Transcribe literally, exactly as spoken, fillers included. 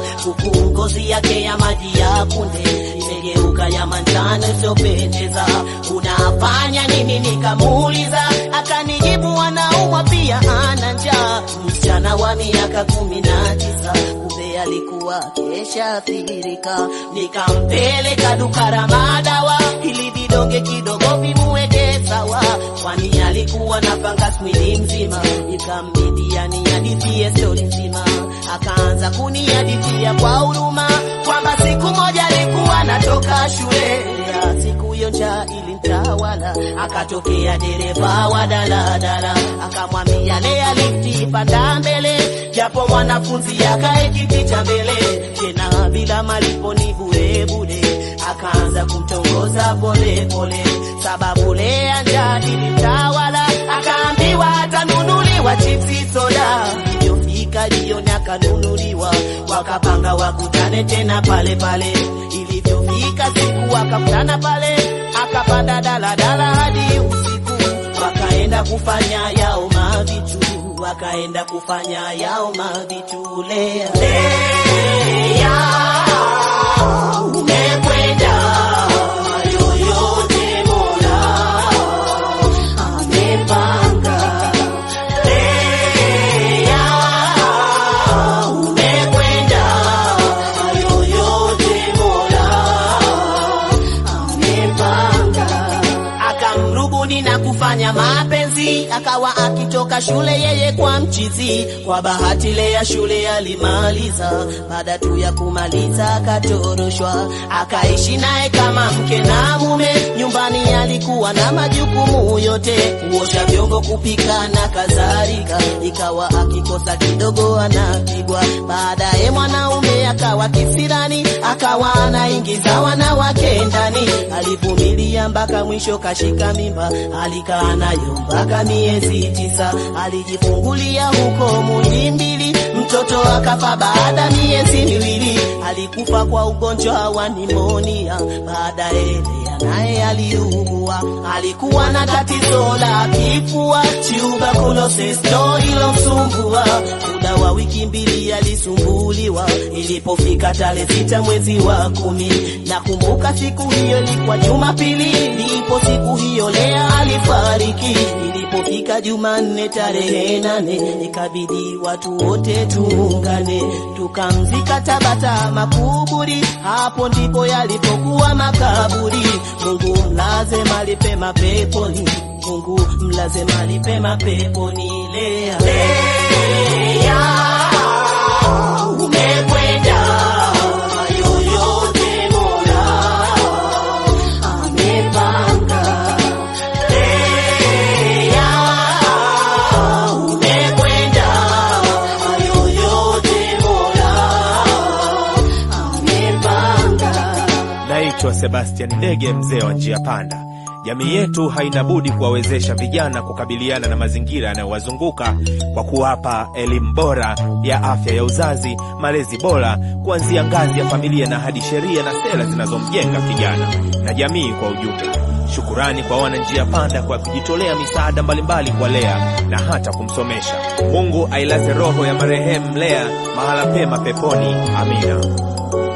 huku ngozi yake ya maji ya kunde imegeuka ya manjano isiyopendeza. Unafanya nini nikamuuliza, akanijibu anaumwa pia ana njaa. Msichana wa miaka kumi na tisa, kumbe alikuwa kesha athirika. Nikampeleka duka la madawa ili vidonge kidogo vimuweke sawa, kwani alikuwa na panga mwili mzima. Nikambidi anihadithie story nzima, akaanza kunihadithia kwa huruma kwamba siku moja alikuwa anatoka shule. Siku hiyo njaa ilimtawala, akatokea dereva wa daladala akamwambia lea lifti panda mbele, japo mwanafunzi akae kiti cha mbele, tena bila malipo ni bure bure. Akaanza kumtongoza pole pole, sababu lea njaa ilimtawala. Akaambiwa atanunuliwa chipsi soda, iliyofika jioni akanunuliwa. Wakapanga wakutane tena pale pale, ilivyofika siku wakakutana pale. Akapanda daladala hadi usiku, wakaenda kufanya yao mavitu, wakaenda kufanya yao mavitu. Lea, Lea, umekwenda yoyote Mola amepanga. Lea, umekwenda yoyote Mola amepanga. Akamrubuni na kufanya mapenzi, akawa akitoka shule yeye kwa mchizi. Kwa bahati Lea shule alimaliza, baada tu ya kumaliza akatoroshwa. Akaishi naye kama mke na mume, nyumbani alikuwa na majukumu yote, kuosha vyombo, kupika na kadhalika. Ikawa akikosa kidogo anapigwa. Baadaye mwanaume akawa kisirani, akawa anaingiza wanawake ndani. Alivumilia mpaka mwisho kashika mimba, alikaa nayo mpaka miezi tisa. Alijifungulia huko Muhimbili, mtoto akafa baada miezi miwili. Alikufa kwa ugonjwa wa pneumonia. Baadaye Lea naye aliugua, alikuwa na tatizo la kifua, tuberculosis ndo ilomsumbua. Muda wa wiki mbili alisumbuliwa. Ilipofika tarehe sita mwezi wa kumi, nakumbuka siku hiyo ilikuwa Jumapili, ndipo siku hiyo Lea alifariki. Ilipofika Jumanne tarehe nane, ikabidi watu wote tuungane tukamzika Tabata makuburi. Hapo ndipo yalipokuwa makaburi. Mungu mlaze mahali pema peponi, Mungu mlaze mahali pema peponi. Lea, Lea, umekwenda yoyote Mola amepanga. Lea, umekwenda yoyote Mola amepanga. Naitwa Sebastian Ndege, mzee wa njia panda. Jamii yetu haina budi kuwawezesha vijana kukabiliana na mazingira yanayowazunguka kwa kuwapa elimu bora ya afya ya uzazi, malezi bora kuanzia ngazi ya familia na hadi sheria na sera zinazomjenga kijana na jamii kwa ujumla. Shukurani kwa wana njia panda kwa kujitolea misaada mbalimbali kwa Lea na hata kumsomesha. Mungu ailaze roho ya marehemu Lea mahala pema peponi. Amina.